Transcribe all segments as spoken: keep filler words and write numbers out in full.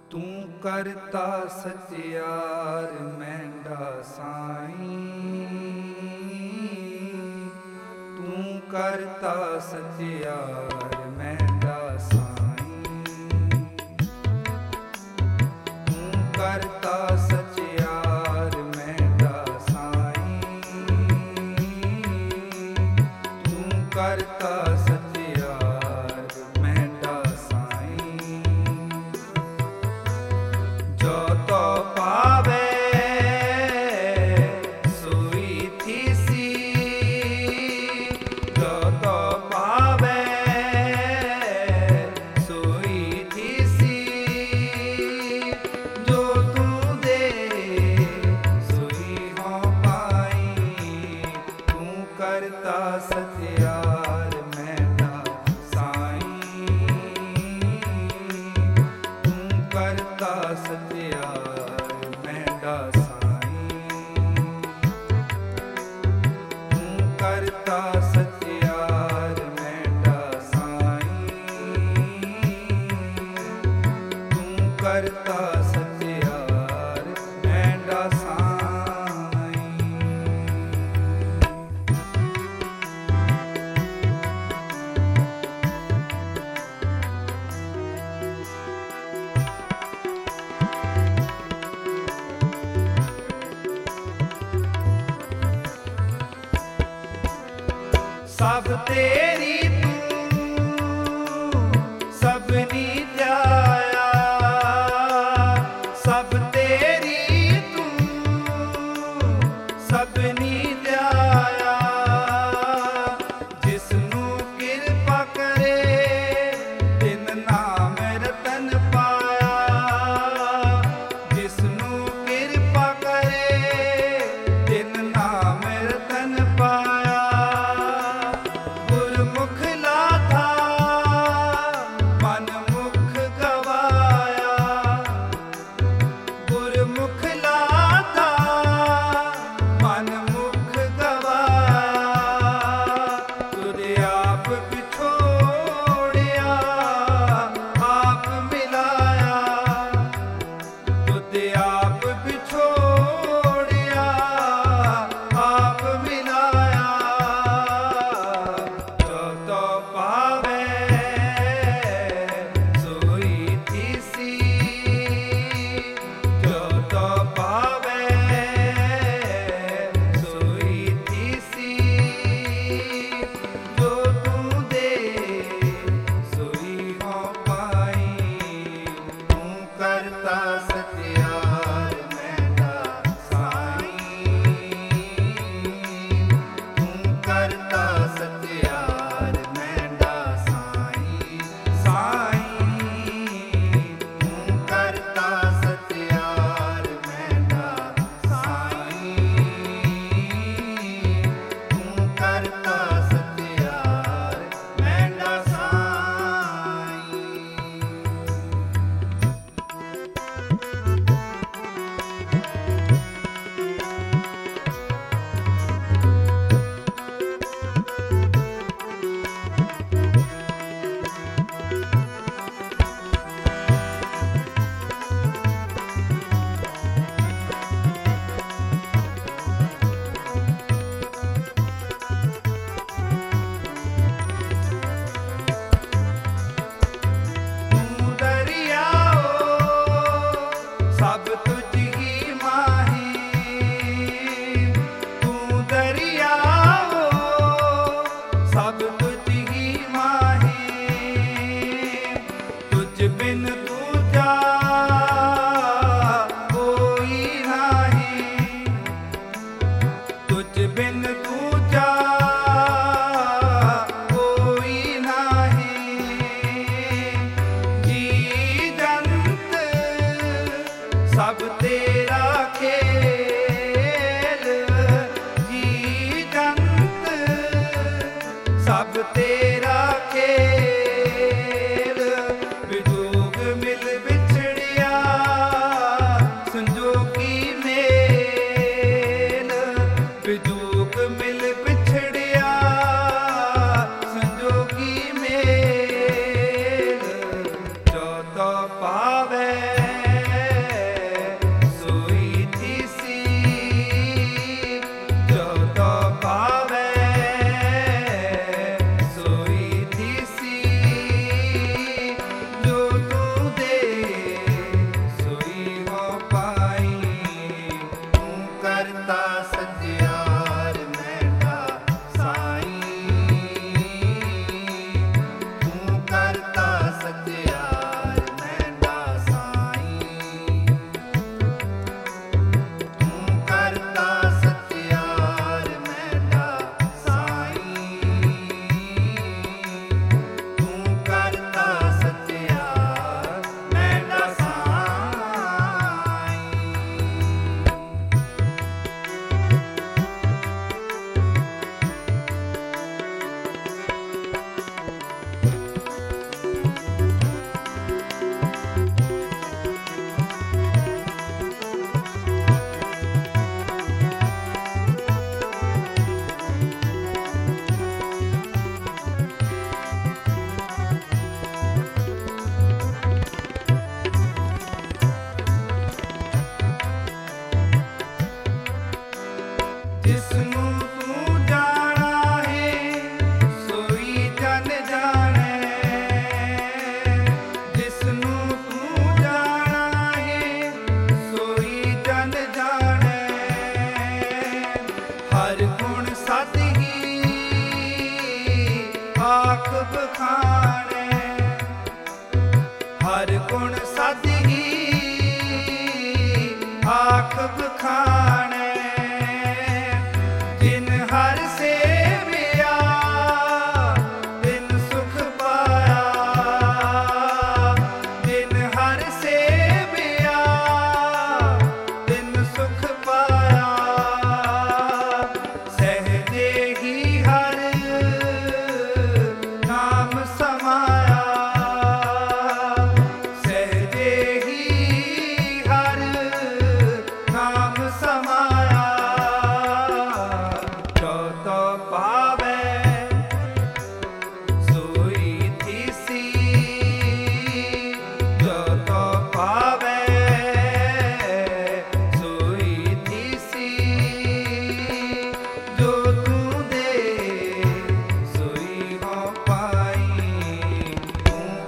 ਤੂੰ ਕਰਤਾ ਸਚਿਆਰ ਮਹਿੰਡਾ ਸਾਈਂ, ਤੂੰ ਕਰਤਾ ਸਚਿਆਰ ਮਹਿੰਡਾ ਸਾਈਂ, ਤੂੰ ਕਰਤਾ ਸਚਿਆਰ ਮਹਿੰਡਾ ਸਾਈਂ, ਤੂੰ ਕਰਤਾ ਸਚਿਆਰ ਮਹਿੰਡਾ ਸਾਈਂ। ਜੋ ਤੋ ਪਾਵੇ ਸੋਈ ਥੀਸੀ, ਜੋ ਤੋ ਪਾਵੇ ਸੋਈ ਥੀਸੀ, ਜੋ ਤੂੰ ਦੇ ਸੋਈ ਹੋ ਪਾਈ, ਤੂੰ ਕਰਤਾ ਸਚਿਆਰ ਮਹਿੰਡਾ ਸਾਈਂ, ਤੂੰ ਕਰਤਾ ਸਚਿਆਰ ਮਹਿੰਡਾ ਸਾਈਂ, ਤੂੰ ਕਰਤਾ ਸਚਿਆਰ ਮਹਿੰਡਾ ਸਾਈਂ, ਤੂੰ ਕਰਤਾ ਸਚਿਆਰ ਮਹਿੰਡਾ ਸਾਈਂ। ਸਭ ਤੇਰੀ ਤੂੰ ਸਭਨੀ ਧਿਆਇਆ, ਸਭ ਤੇਰੀ ਤੂੰ ਸਭਨੀ ਧਿਆਇਆ, ਜਿਸ ਨੂੰ ਕਿਰਪਾ ਕਰੇ ਤਿਨ ਨਾਮ ਰਤਨ ਪਾਇਆ, ਜਿਸ ਨੂੰ ਕਿਰਪਾ ਕਰੇ ਤਿਨ ਨਾਮ ਰਤਨ ਪਾਇਆ, ਗੁਰਮੁਖ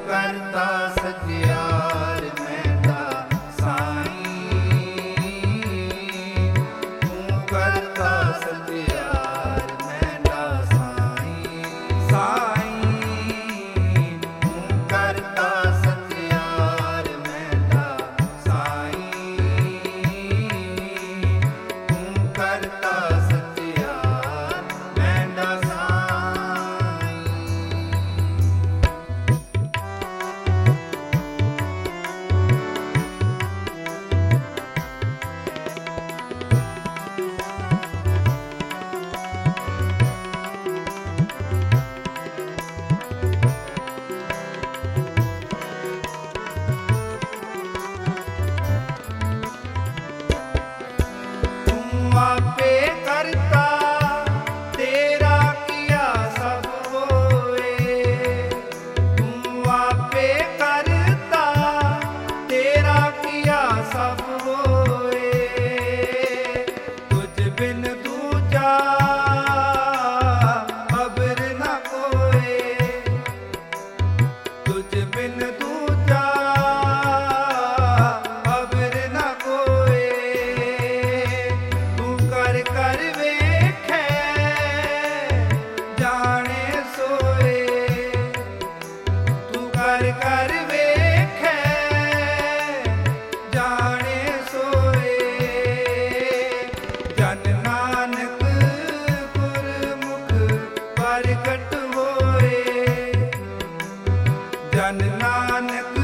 ਕਰਤਾ ਸਚਿਆਰ ਮੈਂਡਾ ਸਾਈਂ, ਤੂੰ ਕਰਤਾ ਸਚਿਆਰ ਮੈਂਡਾ ਸਾਈਂ, ਸਾਈਂ ਤੂੰ ਕਰਤਾ ਸਚਿਆਰ ਮੈਂਡਾ ਸਾਈਂ, ਤੂੰ ਕਰਤਾ ਸਚਿਆਰ ਮੈਂਡਾ ਸਾਈਂ। ਤੂੰ ਆਪੇ ਕਰਤਾ ਤੇਰਾ ਕੀਆ ਸਭ ਹੋਏ, ਤੂੰ ਆਪੇ ਕਰਤਾ ਤੇਰਾ ਕੀਆ ਸਭ ਹੋਏ, ਤੁਝ ਬਿਨ ਦੂਜਾ ਅਬਰ ਨ ਕੋਏ, ਤੁਝ ਬਿਨ ਦੂਜਾ ਅਬਰ ਨ ਕੋਏ, ਤੂੰ ਕਰ ਕਰ ਵੇਖੈ ਜਾਣੇ ਸੋਏ, ਤੂੰ ਕਰ ਕਰ ਵੇਖੈ ਜਾਣੇ ਸੋਏ, ਜਨ ਨਾਨਕ ਗੁਰਮੁਖ ਪ੍ਰਗਟ ਹੋਏ, ਜਨ ਨਾਨਕ